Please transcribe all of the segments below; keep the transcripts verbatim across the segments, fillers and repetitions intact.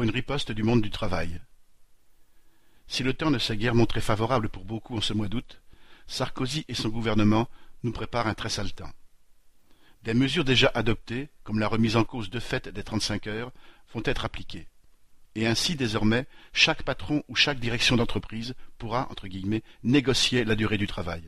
pour une riposte du monde du travail. Si le temps ne s'est guère montré favorable pour beaucoup en ce mois d'août, Sarkozy et son gouvernement nous préparent un très sale temps. Des mesures déjà adoptées, comme la remise en cause de fait des trente-cinq heures, vont être appliquées. Et ainsi, désormais, chaque patron ou chaque direction d'entreprise pourra, entre guillemets, négocier la durée du travail.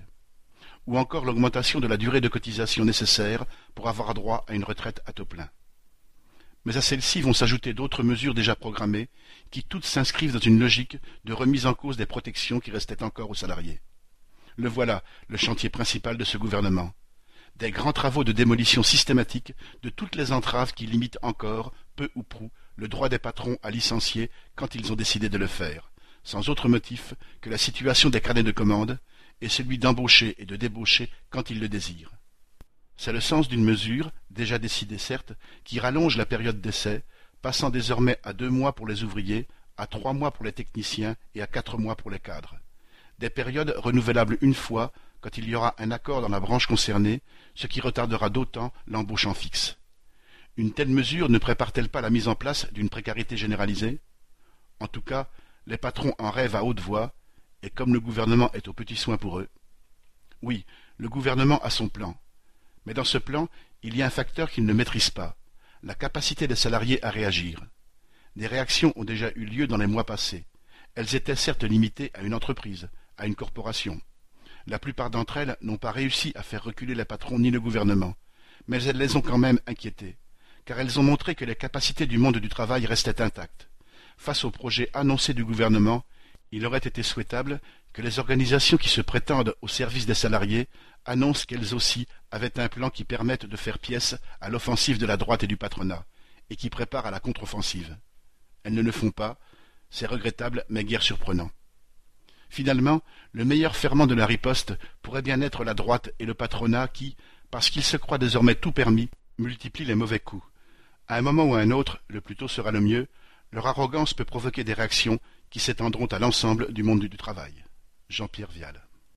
Ou encore l'augmentation de la durée de cotisation nécessaire pour avoir droit à une retraite à taux plein. Mais à celles-ci vont s'ajouter d'autres mesures déjà programmées, qui toutes s'inscrivent dans une logique de remise en cause des protections qui restaient encore aux salariés. Le voilà, le chantier principal de ce gouvernement. Des grands travaux de démolition systématique de toutes les entraves qui limitent encore, peu ou prou, le droit des patrons à licencier quand ils ont décidé de le faire, sans autre motif que la situation des carnets de commandes et celui d'embaucher et de débaucher quand ils le désirent. C'est le sens d'une mesure, déjà décidée certes, qui rallonge la période d'essai, passant désormais à deux mois pour les ouvriers, à trois mois pour les techniciens et à quatre mois pour les cadres. Des périodes renouvelables une fois, quand il y aura un accord dans la branche concernée, ce qui retardera d'autant l'embauche en fixe. Une telle mesure ne prépare-t-elle pas la mise en place d'une précarité généralisée? En tout cas, les patrons en rêvent à haute voix, et comme le gouvernement est aux petits soins pour eux. Oui, le gouvernement a son plan. Mais dans ce plan, il y a un facteur qu'il ne maîtrise pas, la capacité des salariés à réagir. Des réactions ont déjà eu lieu dans les mois passés. Elles étaient certes limitées à une entreprise, à une corporation. La plupart d'entre elles n'ont pas réussi à faire reculer les patrons ni le gouvernement, mais elles les ont quand même inquiétés, car elles ont montré que les capacités du monde du travail restaient intactes. Face au projet annoncé du gouvernement, il aurait été souhaitable que les organisations qui se prétendent au service des salariés annoncent qu'elles aussi avaient un plan qui permette de faire pièce à l'offensive de la droite et du patronat, et qui prépare à la contre-offensive. Elles ne le font pas, c'est regrettable mais guère surprenant. Finalement, le meilleur ferment de la riposte pourrait bien être la droite et le patronat qui, parce qu'ils se croient désormais tout permis, multiplient les mauvais coups. À un moment ou à un autre, le plus tôt sera le mieux, leur arrogance peut provoquer des réactions qui s'étendront à l'ensemble du monde du travail. Jean-Pierre Vial.